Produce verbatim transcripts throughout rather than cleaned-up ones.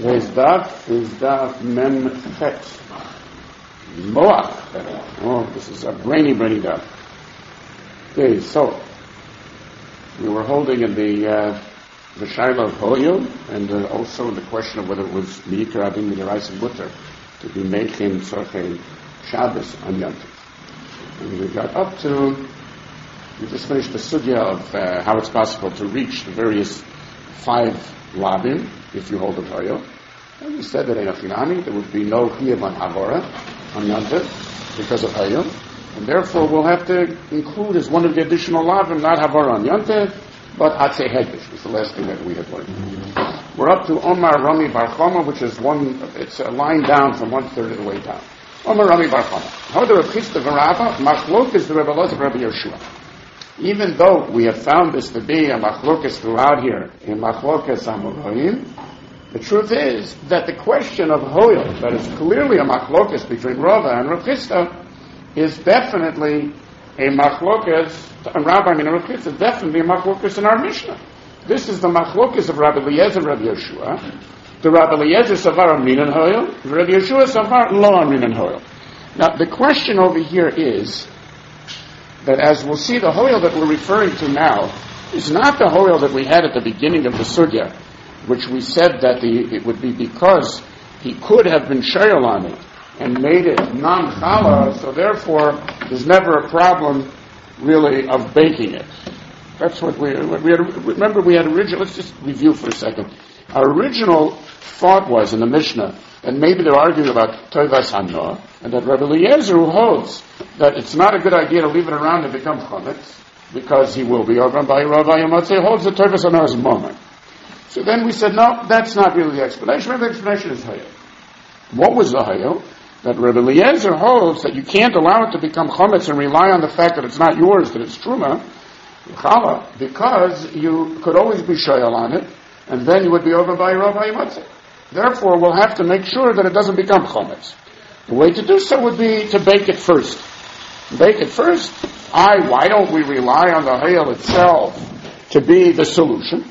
Today's daf is daf mem chet. Moach. Oh, this is a brainy, brainy daf. Okay, so we were holding in the uh, the shaila of Hoyel, and uh, also the question of whether it was Meikar Adin Midiraisa Butter to be making Tzorchei Shabbos on Yom Tov. And we got up to, we just finished the sugya of uh, how it's possible to reach the various five labim if you hold a Hoyel. And we said that in Achinami there would be no Chiyuv on Havora on Yom Tov because of Hoyel, and therefore we'll have to include as one of the additional labim not Havora on Yom Tov, but Atzei Hegdish was the last thing that we had learned. Mm-hmm. We're up to Omar Rami Bar Chama, which is one, it's a line down from one third of the way down. Omar Rami Bar Chama. How the Rav Chisda v'Rava, Machlok is the Rebbe Elazar Rabbi Yeshua. Even though we have found this to be a Machlokes throughout here, in Machlokes Amoraim, the truth is that the question of Hoyel, that is clearly a Machlokes between Rava and Rav Chisda, is definitely a Machlokes, and Rabbi and Rav Chisda is definitely a Machlokes in our Mishnah. This is the Machlokes of Rabbi Eliezer and Rabbi Yeshua. The Rabbi Eliezer Savar Aminan Hoyel, Rabbi Yeshua Savar Lo Aminan Hoyel. Now, the question over here is that, as we'll see, the Hoyel that we're referring to now is not the Hoyel that we had at the beginning of the Sugya, which we said that the, it would be because he could have been Shayel on it and made it non-chala, so therefore there's never a problem really of baking it. That's what we, we had, remember we had original, let's just review for a second. Our original thought was in the Mishnah, and maybe they're arguing about Tovas Hanoah, and that Rabbi Eliezer, who holds that it's not a good idea to leave it around and become Chometz, because he will be over by Rabbi Yomatzeh, holds that Tovas Hanoah is a moment. So then we said, no, that's not really the explanation. The explanation is Hayel. What was the Hayel? That Rabbi Eliezer holds that you can't allow it to become Chometz and rely on the fact that it's not yours, that it's Truma, Chala, because you could always be Shayel on it, and then you would be over by Rabbi Yomatzeh. Therefore, we'll have to make sure that it doesn't become Chometz. The way to do so would be to bake it first. Bake it first. I, why don't we rely on the Hayel itself to be the solution?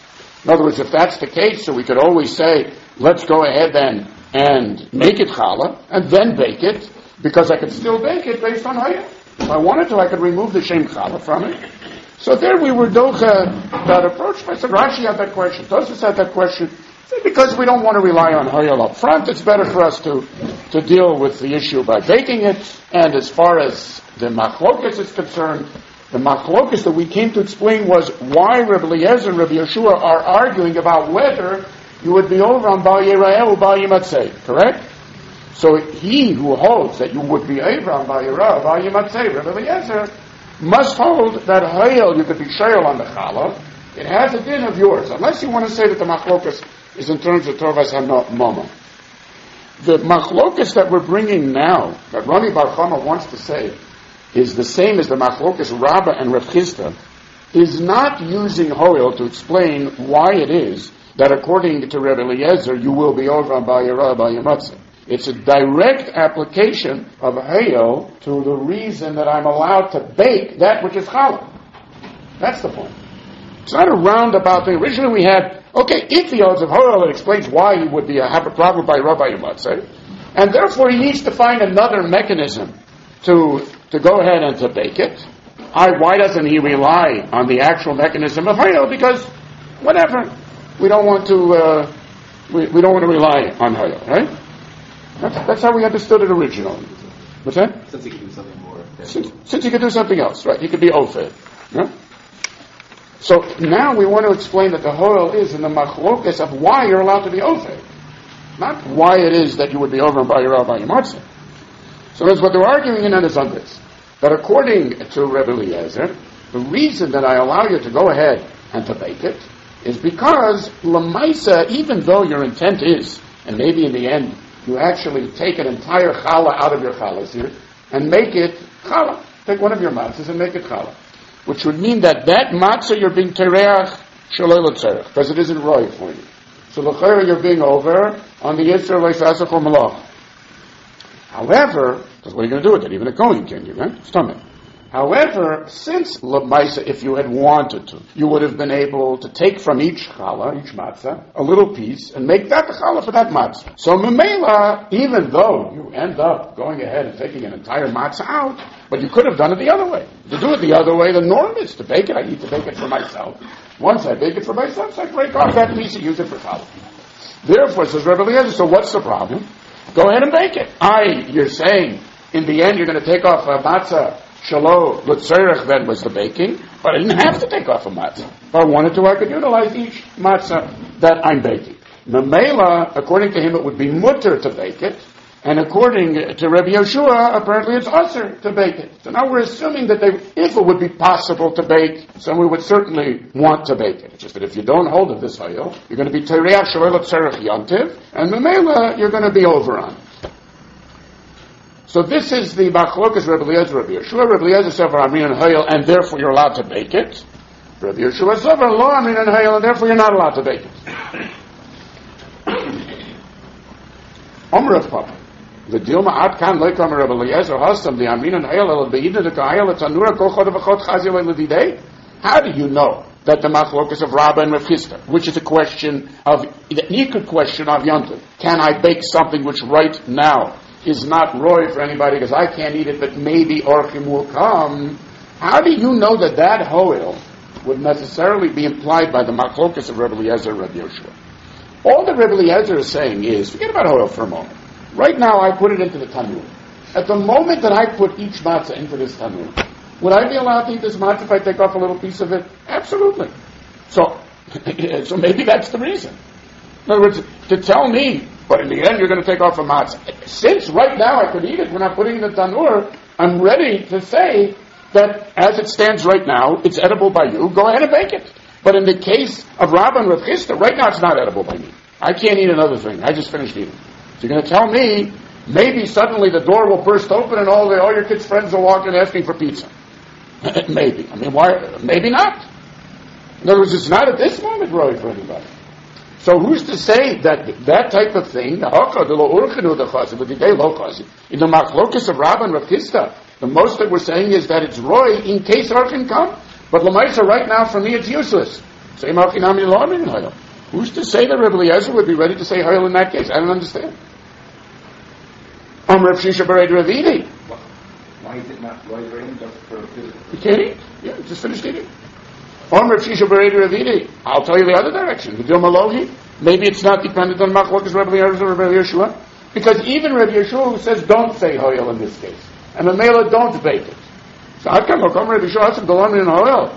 In other words, if that's the case, so we could always say, let's go ahead then and make it challah, and then bake it, because I could still bake it based on Hayel. If I wanted to, I could remove the shem challah from it. So there we were docha that approach. I said, Rashi had that question. Tosfos had that question. Because we don't want to rely on Hayel up front, it's better for us to, to deal with the issue by baking it. And as far as the Machlokes is concerned, the Machlokes that we came to explain was why Rabbi Eliezer and Rabbi Yeshua are arguing about whether you would be over on Bal Yera'eh or Bal Yimatzeh, correct? So he who holds that you would be over on Bal Yera'eh or Bal Yimatzeh, Rabbi Eliezer, must hold that Hayel, you could be Shayel on the Challah. It has a din of yours, unless you want to say that the Machlokes is in terms of Tovas HaMoma. The Machlokes that we're bringing now, that Rami Bar Chama wants to say, is the same as the Machlokes Rabbah and Rav Chisda, is not using Hoyel to explain why it is that according to Rabbi Eliezer, you will be over on Bal Yera'eh, Bal Yimatzeh. It's a direct application of Hayel to the reason that I'm allowed to bake that which is challah. That's the point. It's not a roundabout thing. Originally we had, okay, if he holds of Hoyel, it explains why he would be a, have a problem by Rabbi Yomatzeh, and therefore he needs to find another mechanism to to go ahead and to bake it. I, why doesn't he rely on the actual mechanism of Hayel? Because whatever, we don't want to uh, we, we don't want to rely on Hayel, right? That's, that's how we understood it originally. What's that? Since he could do something more. Since, since he could do something else, right? He could be Ofed. Yeah? So now we want to explain that the Hoyel is in the Machlokes of why you're allowed to be Ofed. Not why it is that you would be over by your Rabbi Yomatzeh. So that's what they're arguing in is on this. That according to Rebbe Eliezer, the reason that I allow you to go ahead and to bake it is because Lamaisa, even though your intent is, and maybe in the end, you actually take an entire challah out of your challahs here and make it challah. Take one of your matzahs and make it challah. Which would mean that that matzah you're being tereach shalei l'tzerech, because it isn't roy for you. So l'chayra you're being over on the Yisrael leifasach or malach. However, because what are you going to do with it? Even a kohen can, you right? Stomach. However, since Lamaisa, if you had wanted to, you would have been able to take from each challah, each matzah, a little piece, and make that the challah for that matzah. So Memela, even though you end up going ahead and taking an entire matzah out, but you could have done it the other way. To do it the other way, the norm is to bake it. I need to bake it for myself. Once I bake it for myself, so I break off that piece and use it for challah. Therefore, says Rebbe Eliezer, so what's the problem? Go ahead and bake it. I, you're saying, in the end, you're going to take off a matzah, Shalom, Lutzerech then was the baking, but I didn't have to take off a matzah. If I wanted to, I could utilize each matzah that I'm baking. Memela, according to him, it would be mutter to bake it, and according to Rabbi Yoshua, apparently it's usher to bake it. So now we're assuming that they, if it would be possible to bake, so we would certainly want to bake it. It's just that if you don't hold of this oil, you're going to be Tereach Shalom Lutzerech Yontiv, and Memela, you're going to be over on it. So this is the Machlokas Rebbe Eliezer, Rabbi Yeshua. Rebbe Eliezer said for Amrin and Hayel, and therefore you're allowed to bake it. Rabbi Yeshua said for Lo Amrin and Hayel, and therefore you're not allowed to bake it. Omer of Papa. The Dilma Ad Kan Leikam Rebbe Eliezer Hastam the Amrin and Hayel El Beidna the Kahayel Tanura Kol Chod V'Chod Chazil El Lidei. How do you know that the Machlokas of Rabbah and Rav Chisda, which is a question of the Nikud question of Yontiv, can I bake something which right now is not roy for anybody because I can't eat it, but maybe orchim will come. How do you know that that hoil would necessarily be implied by the machlokas of Rebbe Eliezer and Rebbe Yoshua? All that Rebbe Eliezer is saying is, forget about hoil for a moment. Right now I put it into the tanur. At the moment that I put each matzah into this tanur, would I be allowed to eat this matzah if I take off a little piece of it? Absolutely. So, so maybe that's the reason. In other words, to tell me, but in the end you're going to take off a matzah. Since right now I could eat it when I'm putting it in the tanur, I'm ready to say that as it stands right now, it's edible by you, go ahead and bake it. But in the case of Rabbah and Rav Chisda, right now it's not edible by me. I can't eat another thing. I just finished eating. So you're going to tell me, maybe suddenly the door will burst open and all, the, all your kids' friends will walk in asking for pizza. Maybe. I mean, why? Maybe not. In other words, it's not at this moment really for anybody. So who's to say that that type of thing, in the machlokas of Rabbah and Rav Chisda, the most that we're saying is that it's roy in case Arkin come, but Lamaisa right now for me it's useless. Say Machinami Lamin Hayel. Who's to say that Rebbe Eliezer would be ready to say Hayel in that case? I don't understand. Um Rav Shisha Bered Ravidi. Why is it not roy for him just for physical? You can't eat? Yeah, just finished eating. I'll tell you the other direction. Maybe it's not dependent on Machlokas Rebbe Eliezer or Rebbe Yeshua, because even Rebbe Yeshua says don't say hoyel in this case, and the Mela don't bake it. So I can look on Rebbe Yeshua said dolomri and hoyel.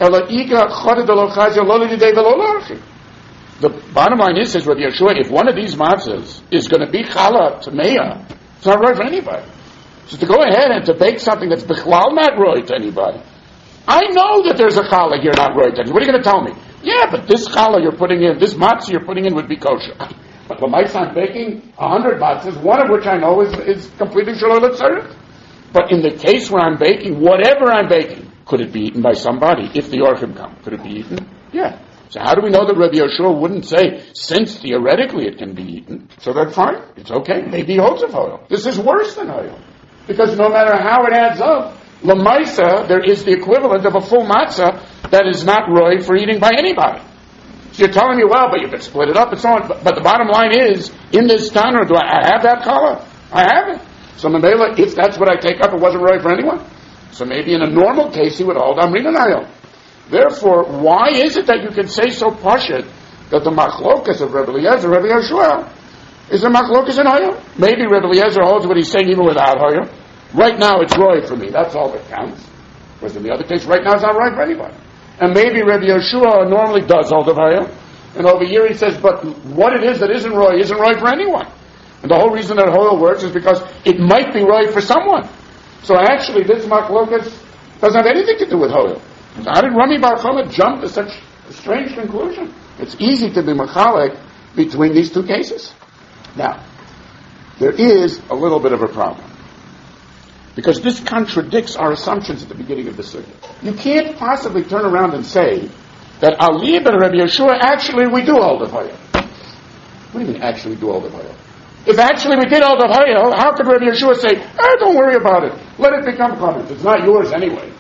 The bottom line is, says Rebbe Yeshua, if one of these matzahs is going to be challah to meya, it's not right for anybody. So to go ahead and to bake something that's bichlal not right to anybody. I know that there's a challah here not right. What are you going to tell me? Yeah, but this challah you're putting in, this matzah you're putting in would be kosher. But when my son baking a hundred matzahs, one of which I know is, is completely shalom letzarek. But in the case where I'm baking, whatever I'm baking, could it be eaten by somebody if the orchim come? Could it be eaten? Yeah. So how do we know that Rabbi Yoshua wouldn't say, since theoretically it can be eaten, so that's fine, it's okay, maybe he holds of oil. This is worse than oil. Because no matter how it adds up, Lamaisa, there is the equivalent of a full matzah that is not roy for eating by anybody. So you're telling me, well, but you could split it up and so on. But, but the bottom line is, in this tanur, do I, I have that challah? I have it. So Mamela, if that's what I take up, it wasn't roy for anyone. So maybe in a normal case, he would hold Amrin and Ayel. Therefore, why is it that you can say so pashut that the machlokas of Rebbe Eliezer, Rebbe Yeshua, is a machlokas in Ayel? Maybe Rebbe Eliezer holds what he's saying even without Ayel. Right now it's roy for me. That's all that counts. Whereas in the other case, right now it's not roy for anybody. And maybe Rabbi Yeshua normally does hold of Hayel. And over here he says, but what it is that isn't roy isn't roy for anyone. And the whole reason that Hoyle works is because it might be roy for someone. So actually this machlokas doesn't have anything to do with Hoyle. So how did Rami Bar Chama jump to such a strange conclusion? It's easy to be machalek between these two cases. Now, there is a little bit of a problem. Because this contradicts our assumptions at the beginning of the sugya. You can't possibly turn around and say that Ali ben Rabbi Yeshua, actually we do hold of Hayel. What do you mean actually do hold of Hayel? If actually we did hold of Hayel, how could Rabbi Yeshua say, oh, don't worry about it, let it become common, it's not yours anyway.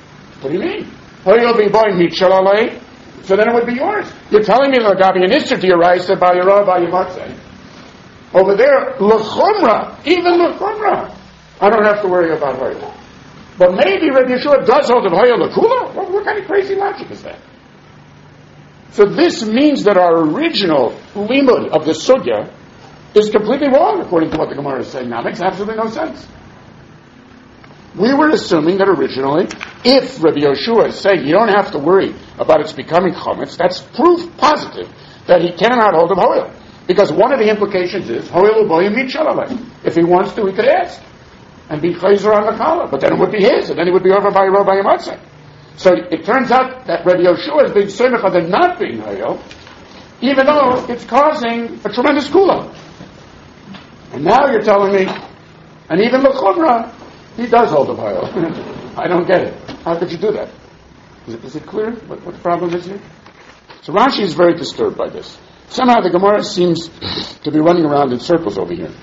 What do you mean? Hoyel b'boy mitchalalei. So then it would be yours. You're telling me Lagabi and Isser to your right said by your by your matzah. Over there, l'chumra, even l'chumra, I don't have to worry about Hoyel. But maybe Rabbi Yeshua does hold of Hoyel l'kula. What, what kind of crazy logic is that? So this means that our original limud of the sugya is completely wrong according to what the Gemara is saying now. It makes absolutely no sense. We were assuming that originally, if Rabbi Yeshua is saying you don't have to worry about its becoming chometz, that's proof positive that he cannot hold of Hoyel. Because one of the implications is, Hoyel u'boyim mitchalalei. If he wants to, he could ask and be chayzer on the kala, but then it would be his, and then he would be over by Rabbi Yamatzah. So it turns out that Rabbi Yeshua is being semich of not being Hoyel, even though it's causing a tremendous kula. And now you're telling me, and even l'chumra, he does hold of Hoyel. I don't get it. How could you do that? Is it, is it clear what, what the problem is here? So Rashi is very disturbed by this. Somehow the Gemara seems to be running around in circles over here.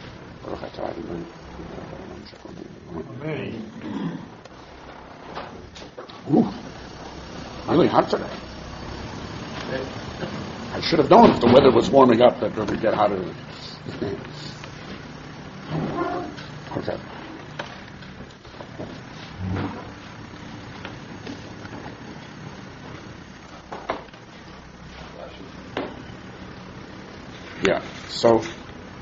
Ooh, really hot today. I should have known if the weather was warming up that it would get hotter. Okay. Yeah, so uh,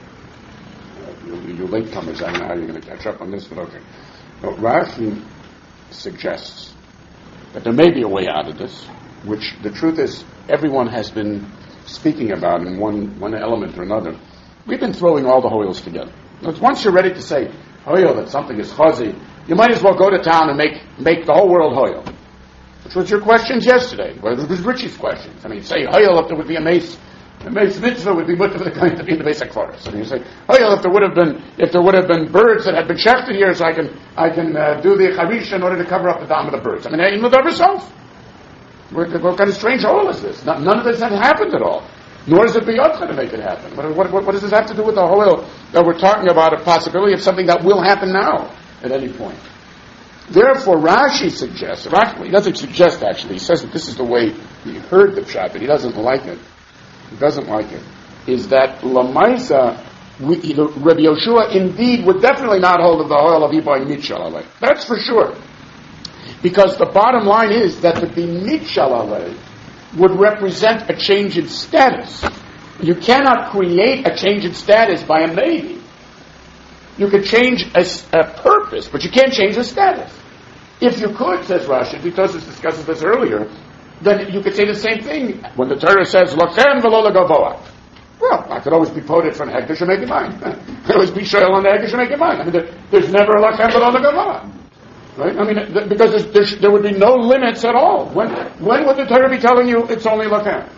you, you latecomers, I don't know how you're going to catch up on this, but okay. Now, Rashi suggests that there may be a way out of this, which the truth is everyone has been speaking about in one, one element or another. We've been throwing all the hoyels together. Once you're ready to say hoyel, that something is chazi, you might as well go to town and make make the whole world hoyel. Which was your questions yesterday. Well, it was Richie's questions. I mean, say hoyel if there would be a mace. The mace mitzvah would be mutter going to be in the basic forest. And you say, hoyel if there would have been if there would have been birds that had been shafted here, so I can I can uh, do the charish in order to cover up the dam of the birds. I mean, you know that yourself. What, what kind of strange hoyel is this? Not, none of this had happened at all. Nor is it beyond to make it happen. What, what, what, what does this have to do with the hoyel that we're talking about, a possibility of something that will happen now at any point? Therefore, Rashi suggests, Rashi, he doesn't suggest actually, he says that this is the way he heard the pshat, but he doesn't like it. He doesn't like it. Is that Lamaisa, Rabbi Yoshua indeed would definitely not hold of the hoyel of Ibai Mitchalalei. That's for sure. Because the bottom line is that to be Mitchalalei would represent a change in status. You cannot create a change in status by a maybe. You could change a, a purpose, but you can't change the status. If you could, says Rashi, because this discusses this earlier, then you could say the same thing when the Torah says, Lachem v'lo legavoa. Well, I could always be quoted from Hegdish and make it mine. I could always be shoyel on the Hegdish and make it mine. I mean, there, there's never a Lachem v'lo legavoa. Right? I mean, th- because there's, there's, there would be no limits at all. When when would the Torah be telling you it's only Lachem?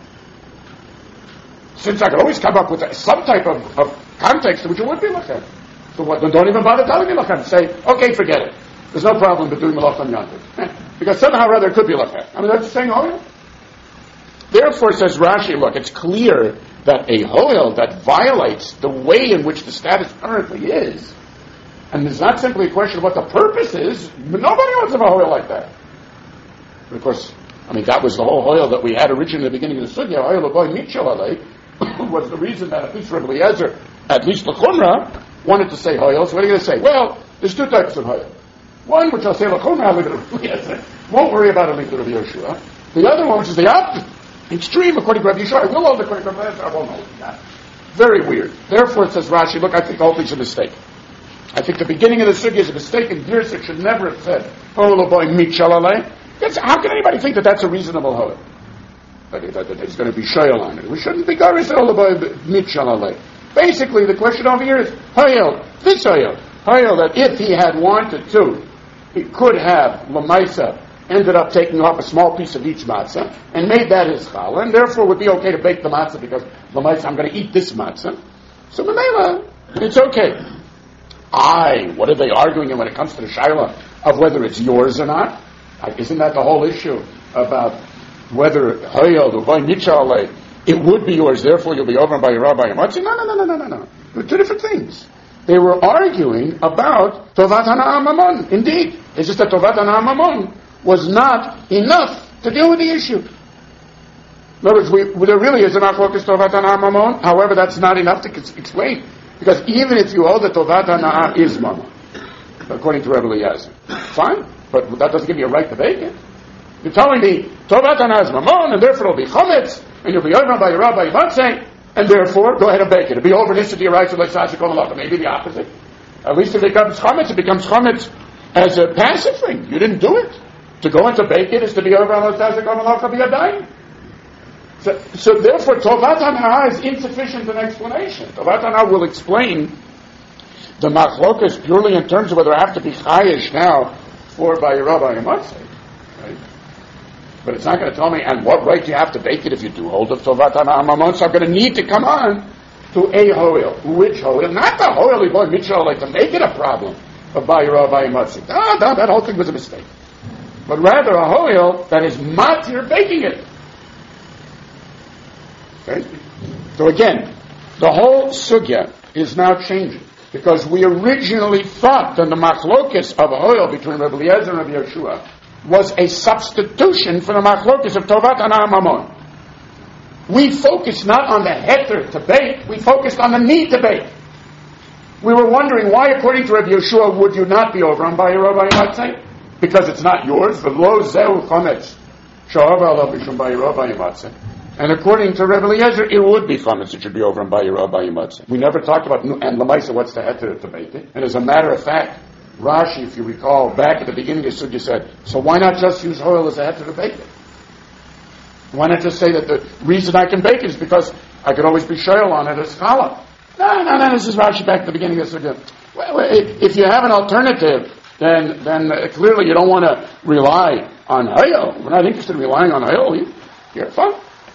Since I could always come up with some type of, of context in which it would be Lachem. So what, then don't even bother telling me Lachem. Say, okay, forget it. There's no problem with doing Malach on Yantiv. Because somehow or other it could be Lachem. I mean, that's saying Hoyel. Therefore, says Rashi, look, it's clear that a Hoyel that violates the way in which the status currently is, and it's not simply a question of what the purpose is. Nobody wants to have a hoyel like that. But of course, I mean, that was the whole hoyel that we had originally at the beginning of the sugya. Hoyel of boy mitchalalei was the reason that at least Rabbi Eliezer, at least l'chumra, wanted to say hoyel. So what are you going to say? Well, there's two types of hoyel. One, which I'll say l'chumra, I'll leave it to Rabbi Eliezer. Won't worry about it, leave it to Rabbi Yeshua. The other one, which is the opposite, extreme, according to Rabbi Yeshua, I will hold it according to Rabbi Eliezer, I won't hold it. Very weird. Therefore, it says Rashi, look, I think the whole thing's a mistake. I think the beginning of the sugya is a mistake, and Girsik should never have said, Hoyel boy mitchalalei. How can anybody think that that's a reasonable hoyel? That, that, that there's going to be shoyel on it. We shouldn't be going to say Hoyel boy mitchalalei. Basically, the question over here is, Hoyel, this Hoyel, Hoyel, that if he had wanted to, he could have, Lamaisa, ended up taking off a small piece of each matzah, and made that his challah, and therefore would be okay to bake the matzah, because Lamaisa, I'm going to eat this matzah. So, Mamela, it's okay. I, what are they arguing when it comes to the shaila of whether it's yours or not? Isn't that the whole issue about whether Hoyel or Boy Mitchalalei, it would be yours, therefore you'll be over by your rabbi? No, no, no, no, no, no, no. They're two different things. They were arguing about Tovat Hana'am Mamon. Indeed, it's just that Tovat Hana'am Mamon was not enough to deal with the issue. In other words, we, there really is a machlokas tovat hana'ah mamon. However, that's not enough to explain. Because even if you hold that tovat hana'ah is mamon, according to Rebbe Eliezer, fine, but that doesn't give you a right to bake it. You're telling me tovat hana'ah is mamon, and therefore it'll be chometz, and you'll be over by your rabbi Yimatzeh, and therefore go ahead and bake it. It'll be over this to your rights of Leisashikol Malach. Maybe the opposite. At least if it becomes chometz, it becomes chometz as a passive thing. You didn't do it. To go and to bake it is to be over on Leisashikol Malach of Yadayim. So, so therefore, tovat hana'ah is insufficient an explanation. Tovat hana'ah will explain the machlokas purely in terms of whether I have to be chayish now for by your rabbi Yimatzeh. Right? But it's not going to tell me, and what right do you have to bake it if you do hold of tovat hana'ah mamon? So I'm going to need to come on to a hoil. Which hoil? Not the hoil you bought Mitchell, like to make it a problem of by your rabbi Yimatzeh. No, no, that whole thing was a mistake. But rather a hoil that is matir baking it. Okay? So again, the whole sugya is now changing. Because we originally thought that the machlokes of oil between Rebbe Eliezer and Rebbe Yeshua was a substitution for the machlokes of tovat hana'ah mamon. We focused not on the heter to bake, we focused on the need to bake. We were wondering why, according to Rebbe Yeshua, would you not be over on by your Rabbi Yimatzeh? Because it's not yours. The lo zeu chometz sha'ava alav b'shum by your Rabbi Yimatzeh. And according to Rebbe Eliezer, it would be chometz. It should be over on by your Rabbi Yimatzeh. We never talked about and lemaisa. What's the heter to bake it? And as a matter of fact, Rashi, if you recall, back at the beginning of the sugya said, so why not just use oil as a heter to bake it? Why not just say that the reason I can bake it is because I could always be shoyal on it as challah? No, no, no. This is Rashi back at the beginning of the sugya. Well, if you have an alternative, then then uh, clearly you don't want to rely on hayel. We're not interested in relying on hayel. You're fine.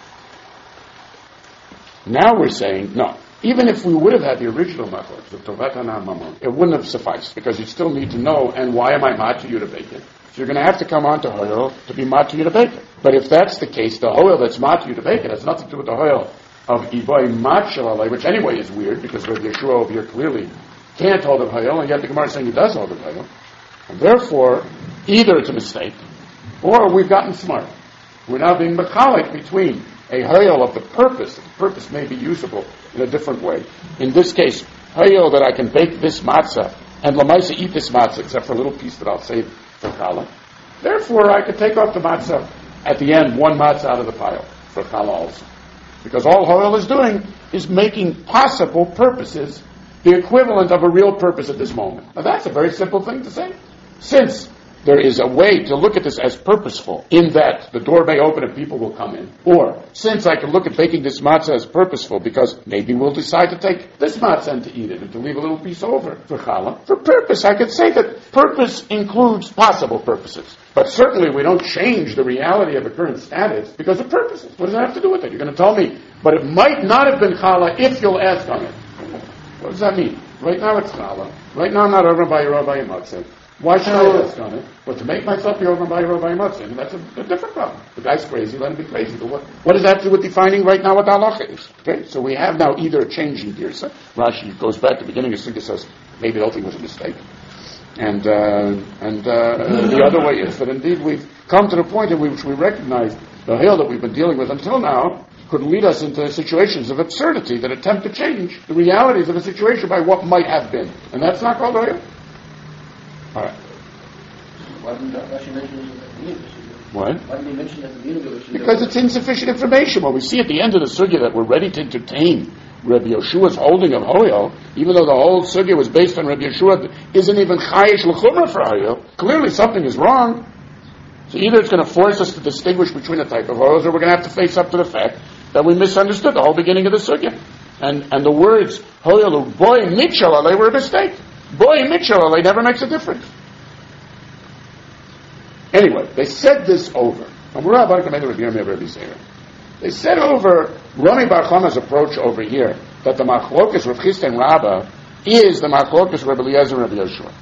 Now we're saying, no, even if we would have had the original machlokes of tovat hana'ah mamon, it wouldn't have sufficed, because you still need to know, and why am I mat to you to bake it? So you're going to have to come on to hoil to be mat to you to bake it. But if that's the case, the hoil that's mat to you to bake it has nothing to do with the hoil of iboy mat shalalei, which anyway is weird, because Rabbi Yeshua over here clearly can't hold of hoil, and yet the Gemara is saying he does hold of hoil. And therefore, either it's a mistake, or we've gotten smart. We're now being mechalik between a hayel of the purpose. The purpose may be usable in a different way. In this case, hayel that I can bake this matzah and lamaisa eat this matzah, except for a little piece that I'll save for challah. Therefore, I could take off the matzah at the end, one matzah out of the pile for challah also, because all hayel is doing is making possible purposes the equivalent of a real purpose at this moment. Now, that's a very simple thing to say, since there is a way to look at this as purposeful, in that the door may open and people will come in. Or, since I can look at baking this matzah as purposeful, because maybe we'll decide to take this matzah and to eat it, and to leave a little piece over for challah. For purpose, I could say that purpose includes possible purposes. But certainly we don't change the reality of a current status because of purposes. What does that have to do with it? You're going to tell me, but it might not have been challah if you'll ask on it. What does that mean? Right now it's challah. Right now I'm not over by your Rabbi Yimatzeh. Why should I ask on it? But to make myself be over by Rabbi Yimatzeh, and that's a, a different problem. The guy's crazy, let him be crazy. But what, what does that have to do with defining right now what the halacha is? Okay, so we have now either a change in girsa. Rashi goes back to the beginning of Sugya, says maybe the whole thing was a mistake. And uh, and uh, the other way is that indeed we've come to the point in which we recognize the hail that we've been dealing with until now could lead us into situations of absurdity that attempt to change the realities of a situation by what might have been. And that's not called hail. All right. Why didn't Rashi mention it at the beginning? What? Why didn't he mention it at the beginning? Because it's insufficient information. Well, we see at the end of the sugya that we're ready to entertain Rabbi Yeshua's holding of Hoyel, even though the whole sugya was based on Rabbi Yeshua, isn't even chayish l'chumra for Hoyel. Clearly something is wrong. So either it's going to force us to distinguish between the type of Hoyels, or we're going to have to face up to the fact that we misunderstood the whole beginning of the sugya. And and the words Hoyel, boy, mitchell, they were a mistake. Boy, mitchell, they never makes a difference. Anyway, they said this over. They said over Rami Bar Chana's approach over here that the machlokas Rav Chisda and Rabbah is the machlokas Rebbe Eliezer and Rebbe Yeshua.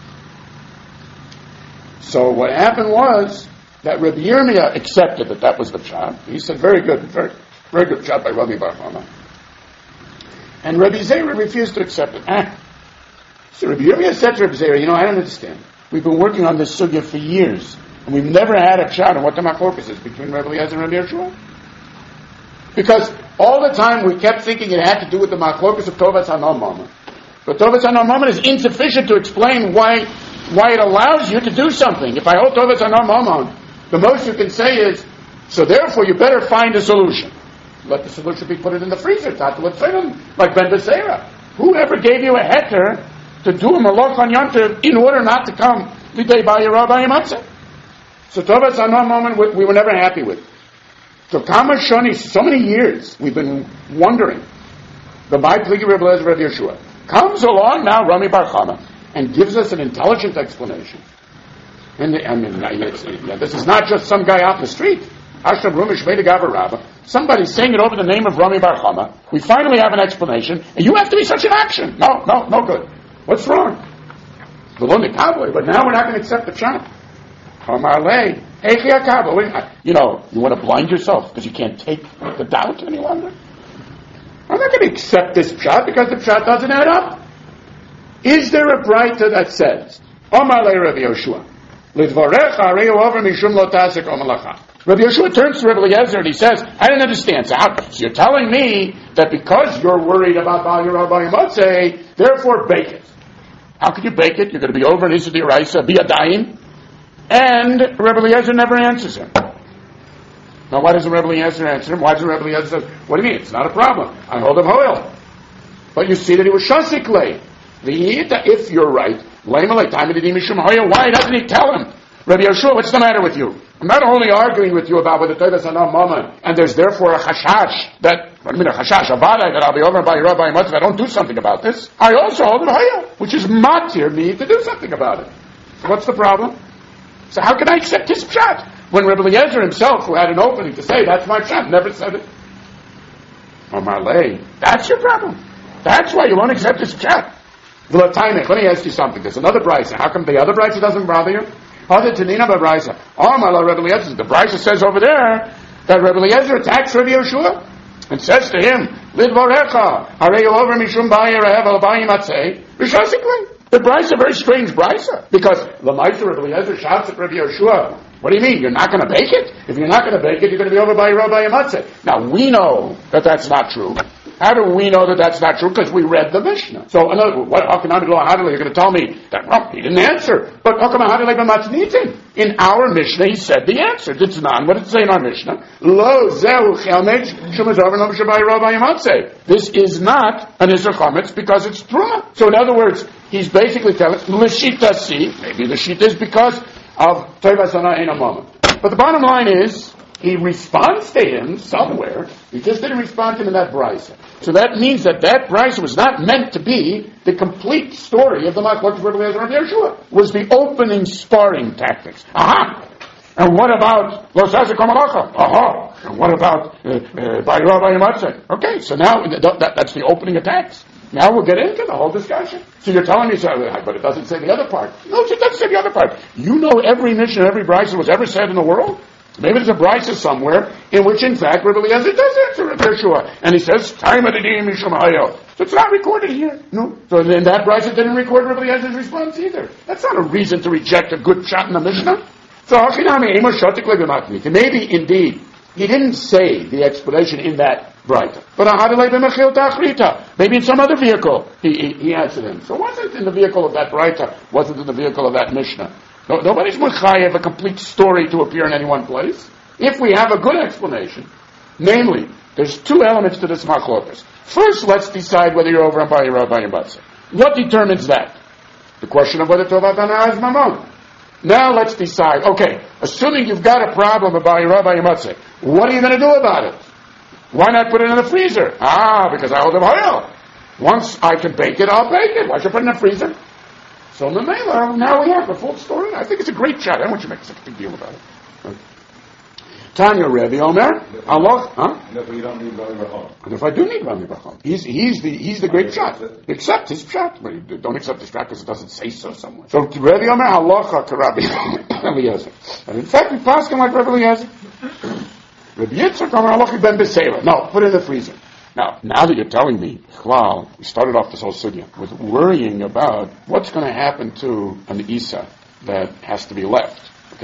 So what happened was that Rebbe Yirmiyah accepted that that was the pshat. He said, "Very good, very, very good pshat by Rami Bar Chana." And Rebbe Zera refused to accept it. Ah. So Rebbe Yirmiyah said to Rebbe Zera, "You know, I don't understand. We've been working on this sugya for years. And we've never had a shot on what the machlokas is between Rebbe Eliezer and Rabbi Yehoshua. Because all the time we kept thinking it had to do with the machlokas of Tovas Hanom Moment. But Tovas Hanom Moment is insufficient to explain why why it allows you to do something. If I hold Tovas Hanom Moment, the most you can say is, so therefore you better find a solution. Let the solution be put it in the freezer, like Ben Beseira. Whoever gave you a heter to do a malach on Yontiv in order not to come Lidei Ba'ya Rabbi Matzah? So Tovas Hanom Moment we, we were never happy with. So Kama Shoni, so many years we've been wondering. The Mai Pligi Rebbe Eliezer Rabbi Yehoshua comes along now, Rami Bar Chama, and gives us an intelligent explanation. And the, I mean, it's, yeah, this is not just some guy out in the street. Ashtab Rumish Vedagavar Rabba. Somebody's saying it over the name of Rami Bar Chama. We finally have an explanation, and you have to be such an action. No, no, no good. What's wrong? But now we're not going to accept the shot. You know, you want to blind yourself because you can't take the doubt any longer? I'm not going to accept this shot because the shot doesn't add up. Is there a braita that says, Omar le Rabbi Yehoshua, Lidvarecha areu over mishum lo tasek o malacha? Rabbi Yehoshua turns to Rebbe Eliezer and he says, I didn't understand. So, how, so you're telling me that because you're worried about Ba'ya Rabbi Matzeh, therefore bake it. How could you bake it? You're going to be over in Issa D'Oraisa, be a daim. And Rebbe Eliezer never answers him. Now, why doesn't Rebbe Eliezer answer him? Why doesn't Rebbe Eliezer say, what do you mean? It's not a problem. I hold him hoil. But you see that he was shasik lay. If you're right, why doesn't he tell him? Rabbi Yehoshua, what's the matter with you? I'm not only arguing with you about whether Tovas Hanom Moment, and there's therefore a chashash that, I mean a chashash, a vada, that I'll be over by Rabbi Matzah if I don't do something about this. I also hold it higher, which is matir me to do something about it. So what's the problem? So how can I accept his pshat when Rebbe Eliezer himself, who had an opening to say that's my pshat, never said it? Omar lei, that's your problem. That's why you won't accept his pshat. Let me ask you something. There's another brisa. How come the other brisa doesn't bother you? Other Tanina Brisa. Omar Rebbe Eliezer. The brisa says over there that Rebbe Eliezer attacks Rabbi Yehoshua and says to him, Lidvarecha areu over mishum ba'ya rehev al ba'ya matzeh b'shasikli. The brisa is a very strange brisa because the Meister Rebbe Eliezer shouts at Rabbi Yehoshua, what do you mean? You're not going to bake it? If you're not going to bake it, you're going to be over by Rabbi Matzeh. Now we know that that's not true. How do we know that that's not true? Because we read the Mishnah. So, another, what, how can you're going to tell me that, well, he didn't answer. But how come in our Mishnah he said the answer. It's not. What did it say in our Mishnah? Lo zehu chelmech shumazavar no m'shabai Rabbi Matzeh. This is not an Isser Chometz because it's Truma. So in other words, he's basically telling, L'shita si, maybe the Shita is because of Tovas Hanom Moment. But the bottom line is, he responds to him somewhere. He just didn't respond to him in that brisa. So that means that that brisa was not meant to be the complete story of the Machlokes of Rebbe Eliezer and Rabbi Yehoshua. It was the opening sparring tactics. Aha! And what about Lo Sasek Malacha? Aha! And what about Ba'ya Rabbi Matzeh? Okay, so now that, that, that's the opening attacks. Now we'll get into the whole discussion. So you're telling me, so, but it doesn't say the other part. No, it doesn't say the other part. You know every mission, every brisa was ever said in the world? Maybe there's a brisa somewhere in which, in fact, Rebbe Eliezer does answer Rebbe Yehoshua, and he says, "Time of the day mishum hayo." So it's not recorded here. No. So then that brisa didn't record Rebbe Eliezer's response either. That's not a reason to reject a good shot in the Mishnah. So maybe indeed he didn't say the explanation in that brisa, but maybe in some other vehicle he, he, he answered him. So wasn't in the vehicle of that brisa, wasn't in the vehicle of that Mishnah. No, nobody's mechayev a complete story to appear in any one place. If we have a good explanation, namely, there's two elements to this machlokas. First, let's decide whether you're over on Ba'ya Rabbi Matzeh. What determines that? The question of whether Tovat Hana is Mamon. Now let's decide, okay, assuming you've got a problem about Ba'ya Rabbi Matzeh, what are you going to do about it? Why not put it in the freezer? Ah, because I hold them hoil. Once I can bake it, I'll bake it. Why should I put it in the freezer? So Mamela, now we have the full story. I think it's a great chat. I don't want you to make such a big deal about it. Tanya Rebbe Omer, Allah, huh? No, but you don't need Rami Bar Chama. And if I do need Rami Bar Chama, he's he's the he's the great shot. Accept his shot, but you don't accept his shot because it doesn't say so somewhere. So Rebbe Omer, Allah, Rabbi Eliezer, and in fact we pass him like Rebbe Eliezer. Rabbi Yitzchak Omer, Allah ben Beseira. No, put it in the freezer. Now, now that you're telling me, wow, we started off this whole sugya with worrying about what's going to happen to an Isa that has to be left. Okay,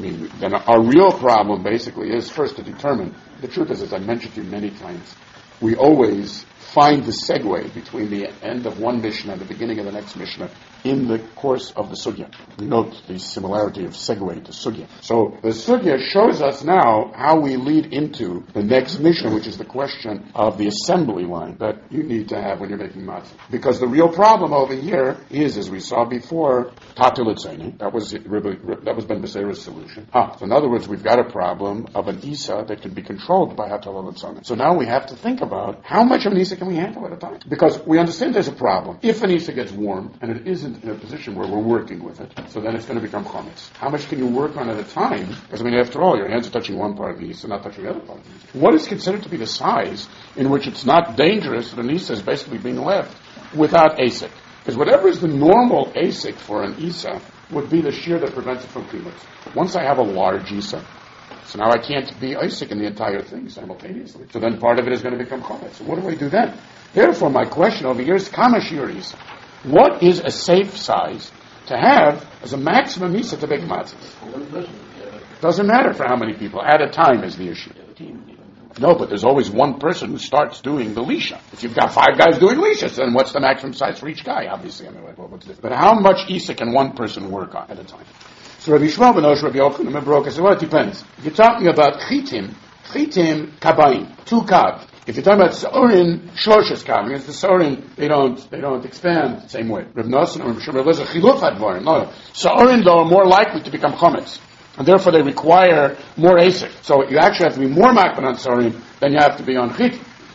I mean, then our real problem basically is first to determine, the truth is, as I mentioned to you many times, we always find the segue between the end of one Mishnah and the beginning of the next Mishnah in the course of the Sugya. We note the similarity of segue to Sugya. So the Sugya shows us now how we lead into the next Mishnah, which is the question of the assembly line that you need to have when you're making matzah. Because the real problem over here is, as we saw before, Tatil Itzeni. That was that was Ben Beseira's solution. Ah, so in other words, we've got a problem of an Isa that can be controlled by Hatal Itzeni. So now we have to think about how much of an Isa can we handle at a time? Because we understand there's a problem. If an Isa gets warm and it isn't in a position where we're working with it, so then it's going to become chametz. How much can you work on at a time? Because I mean, after all, your hands are touching one part of the Isa, not touching the other part of the Isa. What is considered to be the size in which it's not dangerous that an Isa is basically being left without asik? Because whatever is the normal asik for an Isa would be the shear that prevents it from chilutz. Once I have a large Isa, so now I can't be asik in the entire thing simultaneously. So then part of it is going to become chametz. So what do I do then? Therefore, my question over here is kama shir Isa. What is a safe size to have as a maximum Isa to make matzahs? Doesn't matter for how many people. At a time is the issue. No, but there's always one person who starts doing the lisha. If you've got five guys doing lishas, then what's the maximum size for each guy? Obviously, I mean, what's this? But how much Isa can one person work on at a time? So Rabbi Yishmael ben Osh, Rabbi Yochanan ben Baruch said, well, it depends. If you're talking about chitim, chitim kabayim, two kav. If you're talking about Sa'orin, Shloshes Kav, because the Sa'orin, they don't, they don't expand the same way. Rav Nosson or Rav Lezer, Chiluf Advarim. No, no. Sa'orin, though, are more likely to become Chometz. And therefore they require more asik. So you actually have to be more makban on Sa'orin than you have to be on Chit.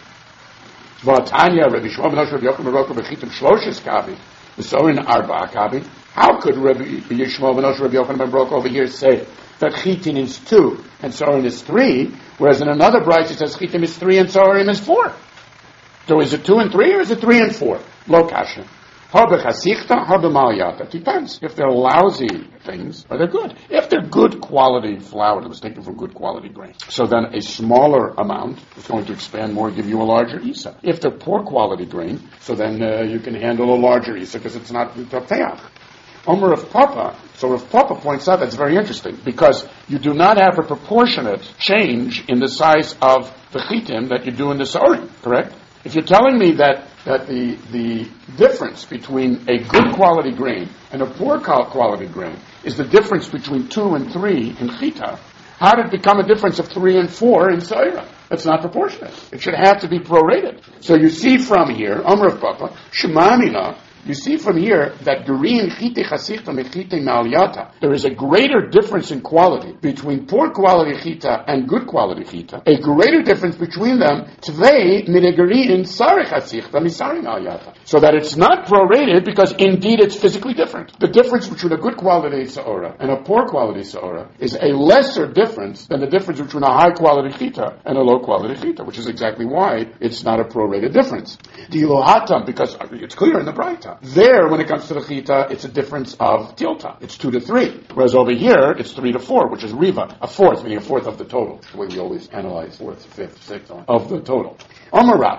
V'atanya, Rabbi Yishmael ben Osh, Rabbi Yochanan ben Baruch, B'chitim Shloshes Kavi, the Sa'orin Arba Kavi. How could Rabbi Yishmael ben Osh, Rabbi Yochanan ben Baruch over here say that Chitin is two and Sa'orin is three, whereas in another brayta it says Chitim is three and Sa'orim is four? So is it two and three or is it three and four? Lo kasha. Harbe chasichta, harbe maliyata. Depends. If they're lousy things, or they're good. If they're good quality flour that was taken from good quality grain, so then a smaller amount is going to expand more, give you a larger Isa. If they're poor quality grain, so then uh, you can handle a larger Isa because it's not tapeach. Omer of Papa, so Rav Papa points out that's very interesting because you do not have a proportionate change in the size of the chitim that you do in the sa'orim, correct? If you're telling me that, that the, the difference between a good quality grain and a poor quality grain is the difference between two and three in chita, how did it become a difference of three and four in sa'ira? That's not proportionate. It should have to be prorated. So you see from here, Omer of Papa, Shemanina, you see from here that Gerin Chite Chasichta Mechite Maliata, there is a greater difference in quality between poor quality Chita and good quality Chita, a greater difference between them, Tvei Minegerin Sari Chasichta Misari Maliata. So that it's not prorated because indeed it's physically different. The difference between a good quality Sa'ora and a poor quality Sa'ora is a lesser difference than the difference between a high quality Chita and a low quality Chita, which is exactly why it's not a prorated difference. The Ilohatam, because it's clear in the Braita. There, when it comes to the chita, it's a difference of tilta. It's two to three. Whereas over here, it's three to four, which is riva, a fourth, meaning a fourth of the total. The way we always analyze fourth, fifth, sixth of the total. Omar Rav.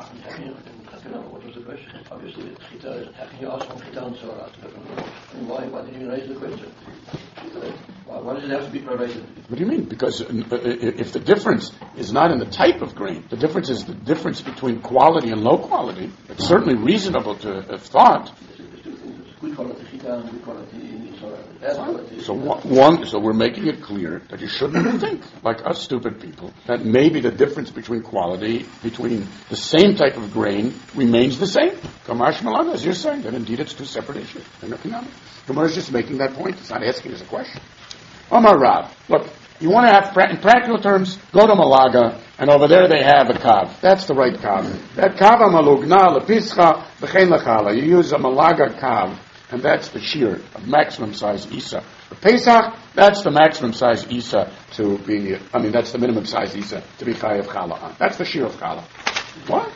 What was the question? Obviously, chita is, how can you ask from chita and sorah? Why, why did you raise the question? Why, why does it have to be prorated? What do you mean? Because if the difference is not in the type of grain, the difference is the difference between quality and low quality, it's certainly reasonable to have thought. Good quality chita and good quality sorah. Bad quality. So one, so we're making it clear that you shouldn't think, like us stupid people, that maybe the difference between quality, between the same type of grain, remains the same. Kamash Malana, as you're saying, that indeed it's two separate issues. Gemara is just making that point. It's not asking as a question. Omar Rab, look, you want to have, in practical terms, go to Malaga, and over there they have a kav. That's the right kav. That kav malugna lepischa v'chein lechala. You use a Malaga kav, and that's the shear of maximum size Isa. For Pesach, that's the maximum size Isa to be, I mean, that's the minimum size Isa to be chayav chala on. That's the shear of chala. What?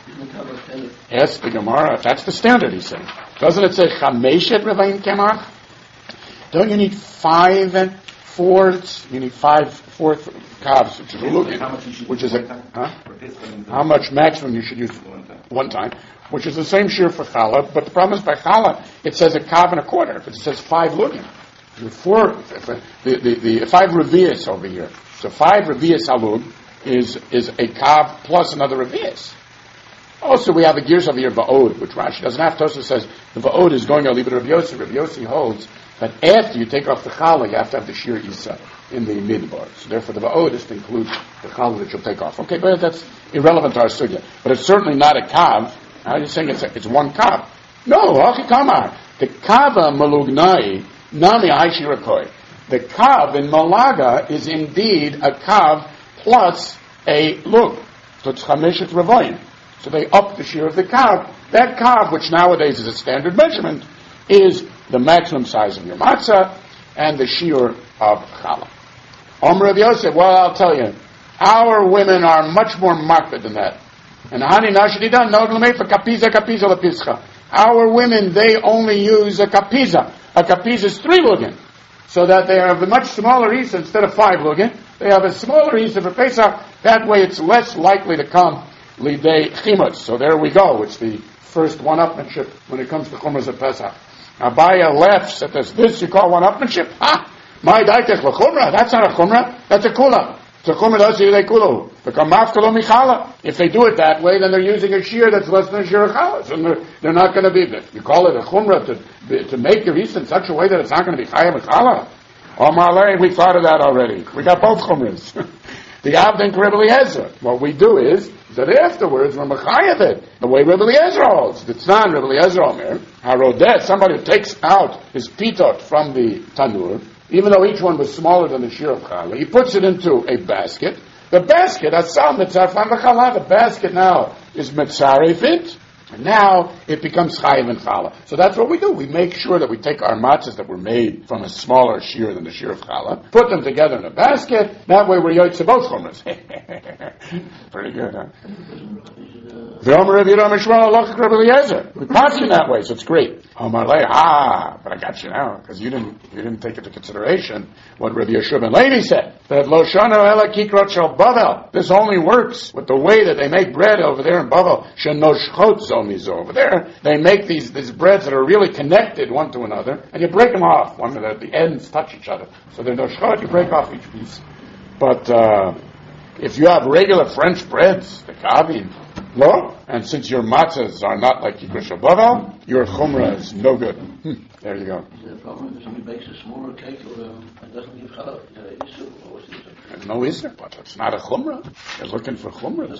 Yes, the Gemara, that's the standard, he's saying. Doesn't it say chameshet revaim kemach? Don't you need five and fourths? You need five fourth calves, which is a lugin, which is a, huh? How much maximum you should use one time, which is the same shear for challah, but the problem is by challah, it says a kav and a quarter, but it says five lugin. The four, the, the, the five revius over here. So five revius alud is is a kav plus another revius. Also, we have a gears over here, Va'od, which Rashi doesn't have. Tosfos says the Va'od is going to leave it Rav Yossi. Rav Yossi holds that after you take off the challah, you have to have the shir isa in the midbar. So therefore, the Va'od is to include the challah that you'll take off. Okay, but that's irrelevant to our sugya. But it's certainly not a kav. How are you saying it's a, it's one kav? No, Hachi Kamar. The kava malugnai nami aishirakoi. The kav in Malaga is indeed a kav plus a lug. So it's chameshet revoim. So they up the shear of the kav. That kav, which nowadays is a standard measurement, is the maximum size of your matzah and the shear of challah. Omer Rav Yosef, well, I'll tell you, our women are much more makbid than that. And hani nashidida noglame for kapiza kapiza lepischa. Our women, they only use a kapiza. A kapiza is three lugin. So that they have a much smaller isa instead of five lugin. They have a smaller isa for Pesach. That way it's less likely to come lidei chimutz. So there we go. It's the first one-upmanship when it comes to chumras of Pesach. Abaya laughs at this. This you call one-upmanship? Ha! My daitech l'chumra. That's not a chumra. That's a kula. It's a chumra does yidei kulu. If they do it that way, then they're using a shear that's less than a shear of challah. So they're, they're not going to be, you call it a chumrah to, to make your yeast in such a way that it's not going to be chayim with challah. Oh, Marley, we thought of that already. We got both chumras. The Avdin Rebbe Eliezer. What we do is, that afterwards we're mechayev it. The way Rebbe Eliezer holds. It's not Rebbe Eliezer Omer. Harodet, somebody who takes out his pitot from the tanur, even though each one was smaller than the shear of challah, he puts it into a basket. The basket, asal mitzarfan v'challah, the basket now is mitzarefit, and now it becomes chayiv and challah. So that's what we do. We make sure that we take our matzahs that were made from a smaller shear than the shear of challah, put them together in a basket, that way we're yoytze both chumras. Pretty good, huh? We pass you that way, so it's great. Ah, but I got you now, because you didn't you didn't take into consideration what Rabbi Yeshua ben Levi said. That lo shano ela kikrot shel Bavel. This only works with the way that they make bread over there in Bavel. Shenoshchot zomizo. Over there, they make these these breads that are really connected one to another, and you break them off. One that the ends touch each other. So they're noshchot, you break off each piece. But uh, if you have regular French breads, the kavim, no, and since your matzahs are not like Kikrosh Bavel, your chumrah is no good. Hmm. There you go. Is there a problem if somebody bakes a smaller cake or um, and doesn't give challah? Uh, issue, or what's the issue? There's no issue, but it's not a chumrah. You're looking for chumras.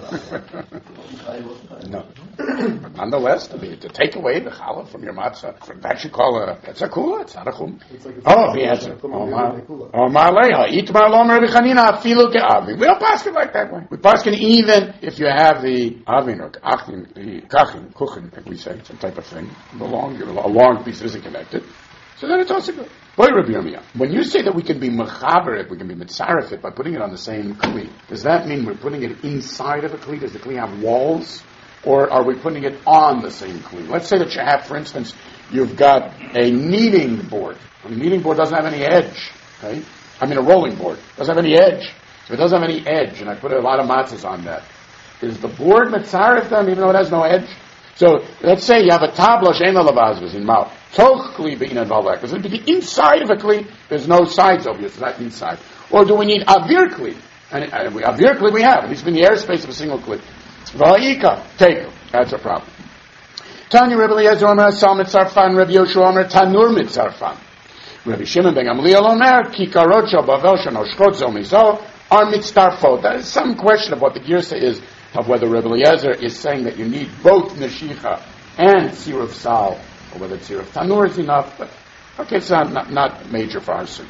No. But nonetheless, to, be, to take away the challah from your matzah, that you call a, it's a kula, it's not a chum. Like oh, the answer. Oh, ma'aleha. Eat ma'alom Rabbi Chanina afilu ke'avi. We don't pass it like that way. We pass it even if you have the avin or achin, the kachin, kuchen, like we say, some type of thing, the long, a long piece isn't connected. So then it's also good. Boy, Rabbi Yirmiyah, when you say that we can be mechaber it, we can be mitzaref it by putting it on the same kli, does that mean we're putting it inside of a kli? Does the kli have walls? Or are we putting it on the same kli? Let's say that you have, for instance, you've got a kneading board. And the kneading board doesn't have any edge, okay? I mean a rolling board. Doesn't have any edge. If it doesn't have any edge, and I put a lot of matzahs on that, is the board mitzaref them even though it has no edge? So let's say you have a tabla she'ena lavazvas in mouth. Toch kli be'inan valak. Because the inside of a kli, there's no sides over it, it's not inside. Or do we need avir kli? And uh, avir kli we have. At least in the airspace of a single kli. Va'ika, take them. That's a problem. Tanya Rebbe Eliezer Omer Asal Mitzarfan, Rebbe Yoshua Omer Tanur Mitzarfan. Rebbe Shimon ben Gamliel Omer Kikarot Shel Bavel Shenoshchot Zomizo are Mitzarfot. There is some question of what the girsa is of whether Rebbe Eliezer is saying that you need both Neshicha and Siruf Sal, or whether Siruf Tanur is enough, but okay, it's not, not, not major for our sugya.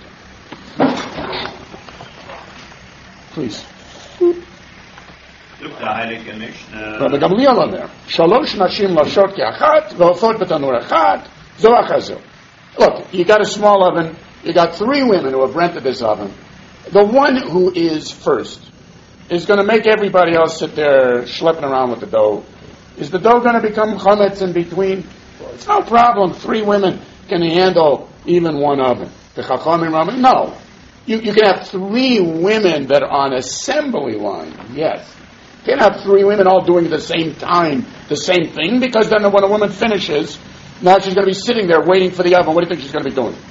Please. Rabbi Gamliel on there. Shalosh nashim lashot ke'achat, v'ofot b'tanur achat, zo achazo. Look, you got a small oven, you got three women who have rented this oven. The one who is first is going to make everybody else sit there schlepping around with the dough. Is the dough going to become chametz in between? It's no problem. Three women can handle even one oven. The chachamim ramen? No. You, you can have three women that are on assembly line. Yes. You can't have three women all doing at the same time the same thing, because then when a woman finishes, now she's going to be sitting there waiting for the oven. What do you think she's going to be doing? She's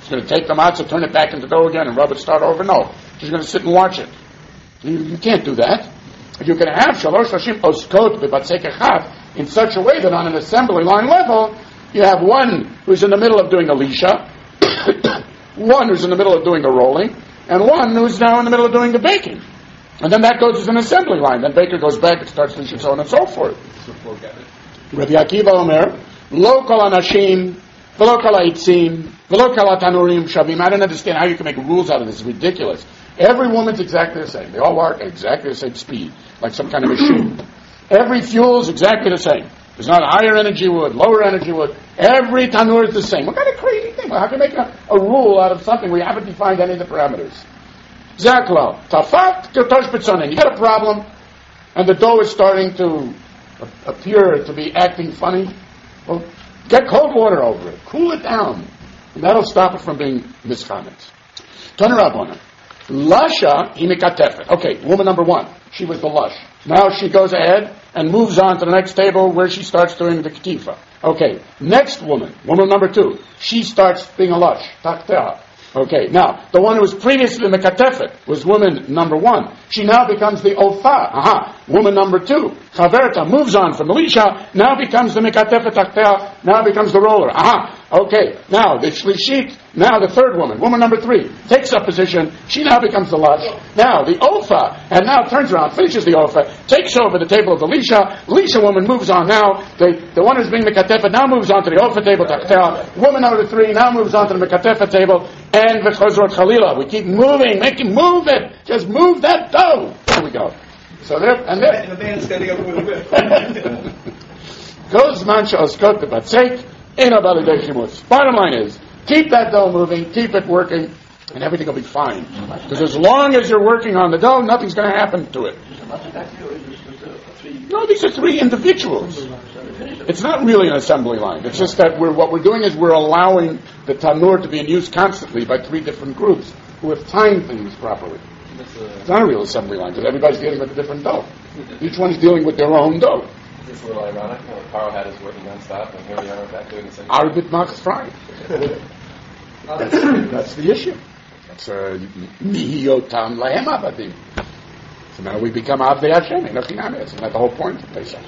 She's going to take the matzah, turn it back into dough again, and rub it, start over. No. She's going to sit and watch it. You, you can't do that. You can have shalosh lashim oskot bebatzek echad in such a way that on an assembly line level, you have one who's in the middle of doing a lisha, one who's in the middle of doing the rolling, and one who's now in the middle of doing the baking. And then that goes as an assembly line. Then baker goes back and starts lisha, so on and so forth. Rabbi Akiva Omer, lo kol anashim, v'lo kol haitzim, v'lo kol hatanurim shavim. I don't understand how you can make rules out of this. It's ridiculous. Every woman's exactly the same. They all work at exactly the same speed, like some kind of machine. Every fuel is exactly the same. There's not higher energy wood, lower energy wood. Every tanur is the same. What kind of crazy thing? How can you make a, a rule out of something we haven't defined any of the parameters? Zaklo, tafak tosh betzonen. You got a problem, and the dough is starting to appear to be acting funny. Well, get cold water over it. Cool it down. And that'll stop it from being mischametz. Tanurabona. Lasha imikatefet. Okay, woman number one. She was the lush. Now she goes ahead and moves on to the next table where she starts doing the ketifa. Okay, next woman, woman number two. She starts being a lush. Takteha. Okay, now, the one who was previously the Mekatefet was woman number one. She now becomes the Ofa. Aha. Woman number two, Chaverta, moves on from Elisha, now becomes the Mekatefet Taktea, now becomes the roller. Aha. Okay, now the Shlishit, now the third woman, woman number three, takes up position, she now becomes the Lush. Now the Ofa, and now turns around, finishes the Ofa, takes over the table of Elisha, Elisha woman moves on now, the, the one who's being Mekatefet now moves on to the Ofa table, Taktea, woman number three now moves on to the Mekatefet table, and V'chozrot Chalila. We keep moving, make him move it. Just move that dough. There we go. So there, and there. The man standing up with a whip. Goes man she'oskot bebatzek, ein haba lidei shimutz. Bottom line is, keep that dough moving, keep it working, and everything will be fine. Because as long as you're working on the dough, nothing's going to happen to it. No, these are three individuals. It's not really an assembly line. It's just that we're, what we're doing is we're allowing the tanur to be in use constantly by three different groups who have timed things properly. It's not a real assembly line because everybody's dealing with a different dough. Each one's dealing with their own dough. Is this a little ironic? You know, Carl had his working non-stop, and here we are back doing the same thing. Arbit mach's frei. That's the issue. That's mihiyotam lahem avadim. So now we become Avdei Hashem. Nothing on it. Isn't that the whole point of Pesach?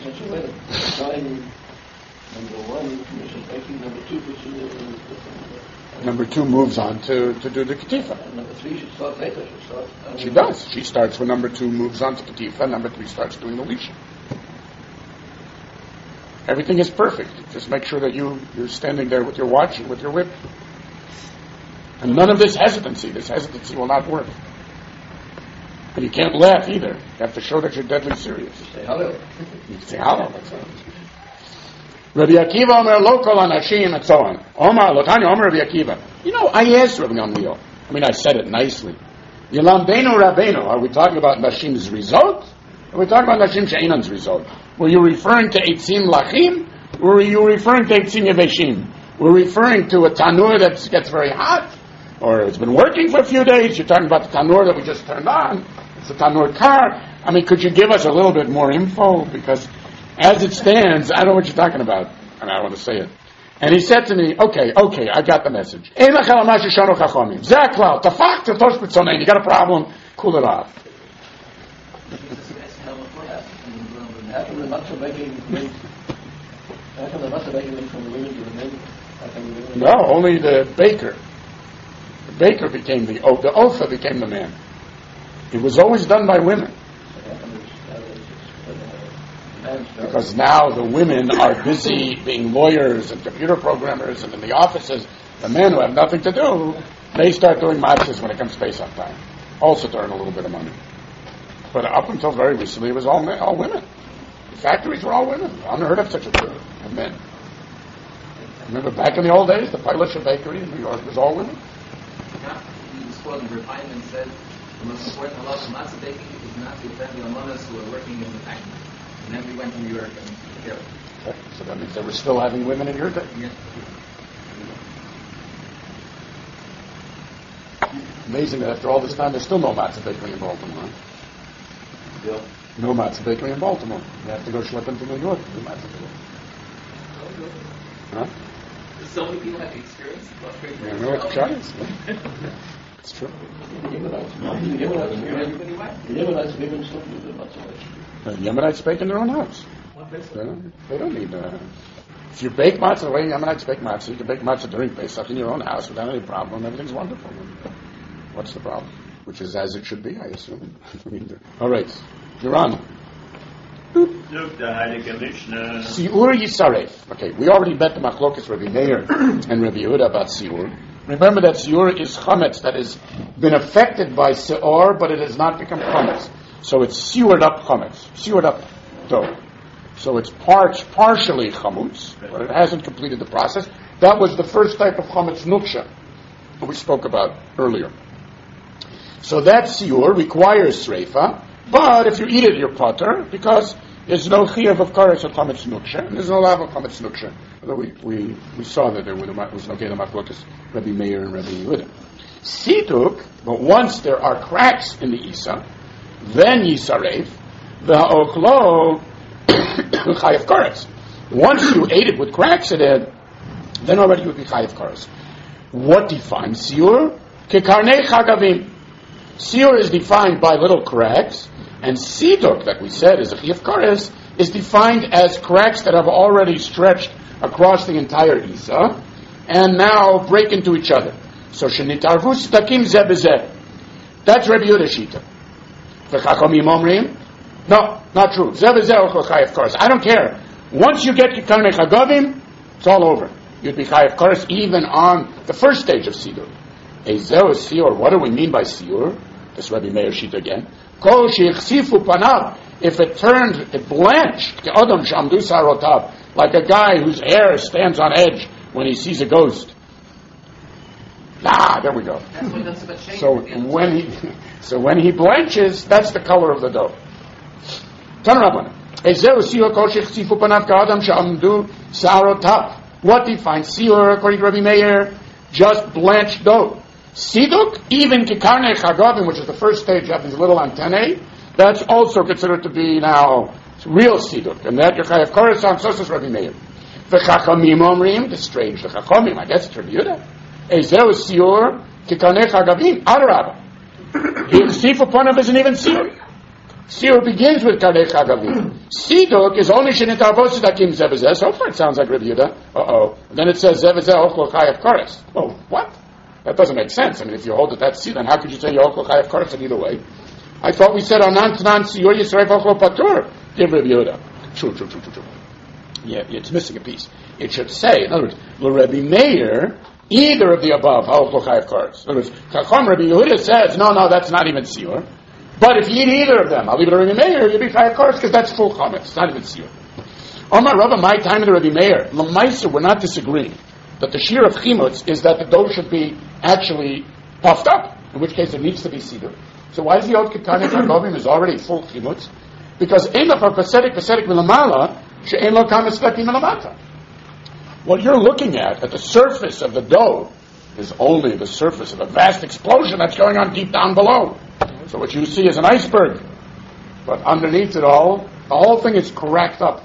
Number two moves on to, to do the Ketifa. Number three should start later. Should start, um, she does. She starts when number two moves on to Ketifa. Number three starts doing the Lisha. Everything is perfect. Just make sure that you, you're standing there with your watch and with your whip. And none of this hesitancy. This hesitancy will not work. And you can't laugh either. You have to show that you're deadly serious. You say hello. You say hello. That's right. Rabbi Akiva Omer Lokal Anashim and so on. Omar Lotanya Omer Rabbi Akiva. You know, I asked Rabbi Gamliel. I mean, I said it nicely. Yilambenu Rabbeinu. Are we talking about Nashim's result? Are we talking about Nashim She'inan's result? Were you referring to Eitzim Lachim? Or were you referring to Eitzim Yeveshim? We're referring to a tanur that gets very hot? Or it's been working for a few days? You're talking about the tanur that we just turned on? It's a tanur car. I mean, could you give us a little bit more info? Because as it stands, I don't know what you're talking about. And I don't want to say it. And he said to me, okay, okay, I got the message. You got a problem, cool it off. How come the matzah baking went How come the matzah baking went from the women to the men? How come the women No, only the baker. The baker became the, oh, the ofa became the man. It was always done by women. Because now the women are busy being lawyers and computer programmers and in the offices. The men who have nothing to do, they start doing matzahs when it comes Pesach time. Also to earn a little bit of money. But up until very recently, it was all men, all women. The factories were all women. Unheard of such a thing of men. Remember back in the old days, the Pilisha bakery in New York was all women? Yeah, the school of refinement said the most important halach of matzah baking is not to offend the almonas who are working in the factory. And then we went to New York and here. Okay. So that means they were still having women in your day. Yeah. Amazing that after all this time, there's still no matzah bakery in Baltimore. Bill? No matzah bakery in Baltimore. You have to go schlepping to New York to do matzah bakery. Huh? So many people have experienced lost great You know what Pshat is? It's true. The Yemenites, the Yemenites, the Yemenites live in Slovenia, not so much. The Yemenites bake in their own house. They don't, they don't need uh, if you bake matzah the way Yemenites bake matzah, you can bake matzah during Pesach in your own house without any problem. Everything's wonderful. What's the problem? Which is as it should be, I assume. All right, you're on. Look, the Heilige Mishnah. Siur Yisaref. Okay, we already met the Machlokas Rabbi Meir and Rabbi Yehuda about Siur. Remember that Siur is chametz that has been affected by Seor, but it has not become chametz. So it's Siured up chametz, Siured up dough. So it's part, partially chametz, but it hasn't completed the process. That was the first type of chametz nuksha that we spoke about earlier. So that Siur requires Sreifa, but if you eat it, you're potter, because there's no chiyuv of kares of chametz nuksha, and there's no lav of chametz nuksha. Although we, we, we saw that there was no geda machlokas Rabbi Meir and Rabbi Yehuda. Situk, but once there are cracks in the isa, then yisaref, the ochlo chayav kares. Once you ate it with cracks in it, then already you would be chayav kares. What defines siur? Kekarnei chagavim. Siur is defined by little cracks, and siduk, like we said, is a chiyuv kares, is defined as cracks that have already stretched across the entire isa, and now break into each other. So shenitarvu stakim zeh bezeh. That's Rabbi Yehuda Shita. V'chachamim omrim, no, not true. Zeh bezeh ochel chayav kares. I don't care. Once you get karnei chagavim, it's all over. You'd be chayav kares even on the first stage of siduk. Ezeu is siur. What do we mean by siur? This Rabbi Meir Shita again. Kol sheichsifu panav. If it turned, it blanched, ke'odam shamdu sarotav, like a guy whose hair stands on edge when he sees a ghost. Ah, there we go. That's what that's about shame. So when he, so when he blanches, that's the color of the dough. Turn around. Ezeu siur kol sheichsifu panav ke'odam shamdu sarotav. What defines siur according to Rabbi Meir? Just blanched dough. Siduk, even kikarnei chagavim, which is the first stage of these little antennae, that's also considered to be now real siduk, and that Yechayev Korasan, so says Rabbi Meir. The Chachamim omrim, the strange, the Chachamim, I guess it's Rabbi Yehuda. Ezeu siur kikarnei chagavim, adarabah. Sifu ponav isn't even siur. Siur begins with karnei chagavim. Siduk is only shenitarvos dakim zevazeh. So far it sounds like Rabbi Yehuda. Uh oh. Then it says zevazeh ochlo chayev kares. Oh, what? That doesn't make sense. I mean, if you hold it that siduk, then how could you say ochlo chayev kares in either way? I thought we said anan tanan siur yisrael ochlo patur. Give Rabbi Yehuda. True, true, true, true, true. Yeah, it's missing a piece. It should say, in other words, Rabbi Meir, either of the above, ochlo chayev kares. In other words, Chacham Rabbi Yehuda says, no, no, that's not even siur. But if you eat either of them, I'll leave it to Rabbi Meir, you'll be chayav kares because that's full chametz. It's not even siur. Omar Rabba, my time in the Rabbi Meir, L'maisa, we're not disagreeing that the shear of chimutz is that the dough should be actually puffed up, in which case it needs to be sidur. So why is the old kikarnei chagavim is already full chimutz? Because ein lo pasedik pasedik milamala she'ein lo kames lekim milamata. What you're looking at at the surface of the dough is only the surface of a vast explosion that's going on deep down below. So what you see is an iceberg, but underneath it all, the whole thing is cracked up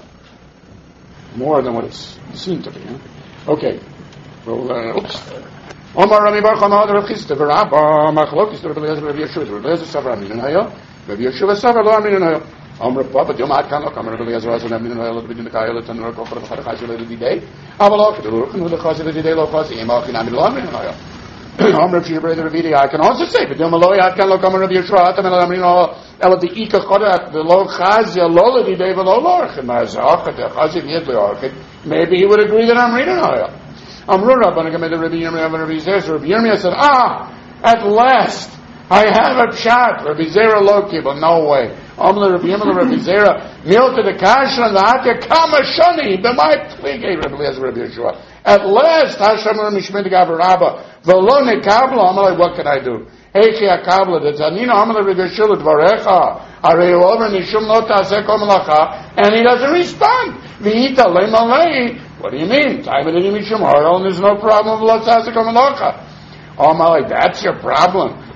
more than what it's seen to be. Huh? Okay. Well, uh, oops. Omar Rami Bar Chama Rav Chisda v'Rabba Machlokes Rav Eliezer Rav Yeshua Rav Eliezer Savar Aminan Hayo Rav Yeshua Savar Lo Aminan Hayo Omar Papa Yom Ad Kan Lo Kamar Rav Eliezer Rav Aminan Hayo Lo B'Din Kaya Lo Tanur Kofer Lo Chad Chazi Lo Lidei Avalok Lo Ruchen Lo Chazi Lo Lidei Lo Chazi Ema Chin Amin Lo Aminan Hayo Omar Shir Brei Rav Idi I can also say but Yom Lo Ad Kan Lo Kamar Rav Yeshua Atam Lo Aminan Hayo Ela Di Ika Chodat Lo Chazi Lo Lidei Lo Lorchen Mazach The Chazi Yed Lo Lorchen maybe he would agree that I'm reading Hayo. Amrun Rabbanan Gamed Rabbi Yirmiyah Rabbi Zera. Rabbi Yirmiyah said, "Ah, at last I have a pshat." Rabbi Zera Loki, but no way. Amle Rabbi Yirmiyah Rabbi Zera Milta the Kasha and the Hatya Kama Shani b'may pligay Rabbi Eliezer Rabbi Yeshua. At last Hashem Mishmid Gavarabba V'lo nekabla. Amalei, what can I do? Heichi akabla the Tanina Amalei Rabbi Yeshua Dvarecha Arei Over Nishum Lo Taseh Kol Melacha, and he doesn't respond. V'ita lemalei. What do you mean? Time it in Mishum Harel, and there's no problem with Lo Taseh Kol Melacha. Oh my, that's your problem.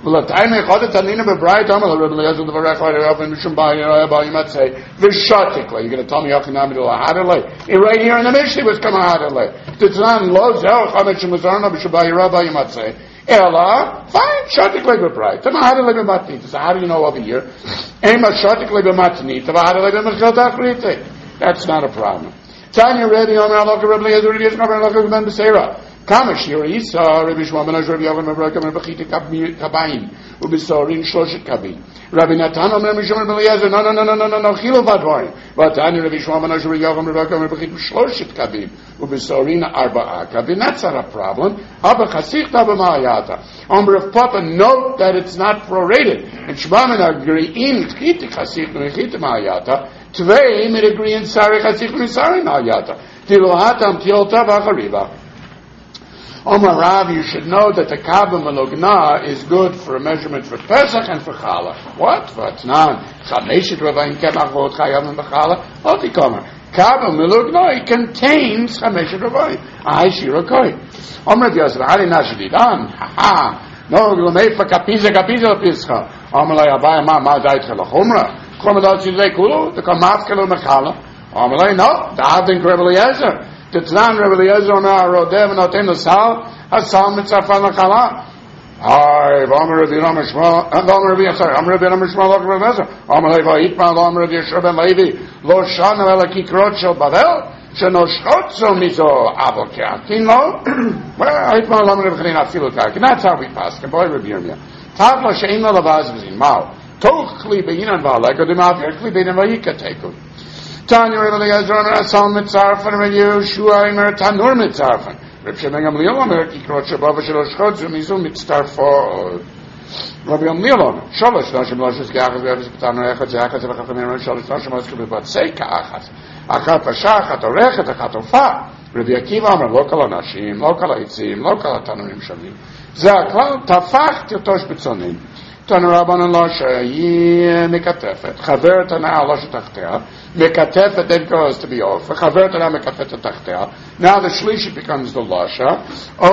ולתיים אחד תנינא בברייתא אמר לרבי אליעזר לברך רבי משום בעיה בעיה might say v'shatikla. You're going to tell me Yachinami Lahadalei? Right here in the Mishnah was come Lahadalei. Titznan lo zeh chametz shemazarna b'shabayira by you might say. Ella, fine, shatikla b'brayta. Mahadalei b'matnita. So how do you know over here? Ema shatikla b'matnita. Mahadalei b'machal tachrite. That's not a problem. Tanya Rebbe Omer Alok Rebbe Eliezer Rebbe Yisrael Rebbe Eliezer Ben Beseira. Kama Shir Isa Rebbe Shmuel Ben Azor Rebbe Yovan Rebbe Rebbe Chita Kabayim Ubesorin Shloshet Kabim. Rabbi Natan Omer Rebbe Shmuel Ben Eliezer. No, no, no, no, no, no, no. Chilo Vadvarim. Vatanya Rebbe Shmuel Ben Azor Rebbe Yovan Rebbe Rebbe Chita Shloshet Kabim Ubesorin Arba'a Kabim. That's not a problem. Abba Chasichta Abba Ma'ayata. Omer of Papa note that it's not prorated. And Shmamen Agri'im Chita Chasichta Chita Ma'ayata. Tvei mit agree in Sari Chasich Misari Ma'ayata. Tilohatam Tilta V'achariva. Omar Rav, you should know that the Kaaba Melugna is good for a measurement for Pesach and for Challah. What? Vatnan. Chameshet Ravaim Kemachot Chayavim B'Challah. Otikomer. Kaaba Melugna, it contains Chameshet Ravaim. Ahai Shirokoi. Omar Yosef, Hari Nashdidan. Ha ha. No, Glumefa Kapiza Kapiza Pischa. Omar Lai Abaya Ma Ma Dait Chalachumra. Chomadot Zizei Kulu. The Kamaf Kelu Mechala. Omar Lai, no. The Adin Rebbe Eliezer. Titznan Rebbe Eliezer on our Rodev Notem Lasal Hasal Mitzarfan Lakala. Ay, Omer Rebbe Omer Shmuel, Omer Rebbe, sorry, Omer Rebbe Omer Shmuel Rebbe Eliezer. Omer Levi Itman Omer Rebbe Yeshua Ben Levi Lo Shana Ela Kikrot Shel Bavel Sheno Shchotzo Mizo Abel Keatin Lo. Well, Itman Omer Rebbe Chanina Filu Karkin. That's how we pass. Boy Rebbe Yirmiyah. Tavla Shein Lo Lavaz V'zin Mao. Toch Kli Beyinan V'alek Odim Avir Kli Beyinan V'yika Teku. Tanya Rebbe Eliezer Omer Asal Mitzarfan Rebbe Yeshua Omer Tanur Mitzarfan. Reb Shemeng Gamliel Omer Kikrot Shabava Shelo Shchotzo Mizo Mitzarfot. Rabbi Gamliel Omer Shalosh Nashim Loshis Keachas V'Eves B'Tanu Echad Zeachas V'Chachamim Shalosh Nashim Loshis V'Batzei Keachas Achat Pasha Achat Orechet Achat Ofa. Rabbi Akiva Omer Lo Kol HaNashim Lo Kol HaItzim Lo Kol HaTanurim Shavim Ze HaKlal Tafach Tirtosh B'Tzonim Tanu Rabbanan Lo Sheyi Mekatefet Chaver Tana Lo Shetachtea Mekatefet then goes to be Ofa Chaver Tana Mekatefet Tachtea. Now the Shlishi becomes the Lasha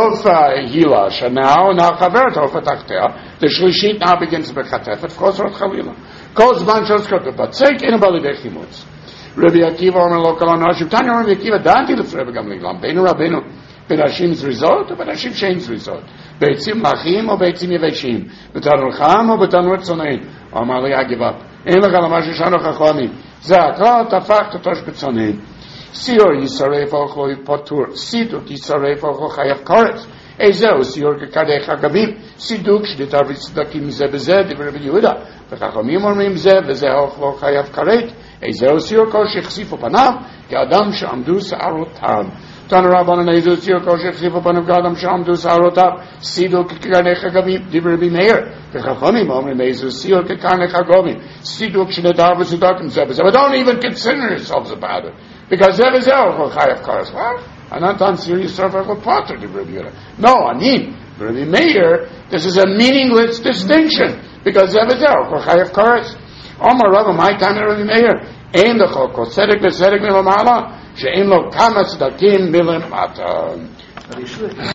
Ofa Hilasha now now Chaver Ofa Tachtea. The Shlishit now begins Mekatefet Chosrot Chalila Kol Zman Shoskot Batzek in a Balidei Chimutz. Rabbi Akiva Omer Lo Kol HaNashim Tanya Rabbi Akiva Danti L'Tzrei Rebbe Gamliel Beinu Rabbeinu Ben Hashim's result or Ben Hashim Shein's result? Beitzim Lachim or Beitzim Yeveshim? B'tanur Cham or B'tanur Tzonein? Omar Li, I give up. Ein Lech Al Mashi Shanu Chachamim. Ze Hakal Tafach Totosh B'Tzonein. Sior Yisarei Focho Potur. Siduk Yisarei Focho Chayav Koretz. Ezeu Sior Kekadei Chagavim. Siduk Shditar V'Tzedakim Ze B'Zeh Divrei Rabbi Yehuda. V'Chachamim Omrim Ze V'Zeh Ochlo Chayav Karet. Ezeu Sior Kol Shechsifu Panav Ke'adam She'amdu Sa'arotam. Tana Rabbanan Ezeu Sior Kol Shechsifu Panav Ke'adam She'amdu Sa'arotam. Siduk Kekadei Chagavim Divrei Rabbi Meir. V'Chachamim Omrim Ezeu Sior Kekadei Chagavim. Siduk Shditar V'Tzedakim Ze B'Zeh. But don't even consider yourselves about it. Because Ze V'Zeh Ochlo Chayav Karet. What? I'm not on serious surface with Potter, Rabbi Yehuda. No, I mean, Rabbi Meir, this is a meaningless distinction. Because Zevezel, Chayav Kares, Omar Rabbi, my time, Rabbi Meir, Ein Lecho, Kosedek, Besedek, Milamala, She'en Lo Kama Tzdakim, Milim Ata.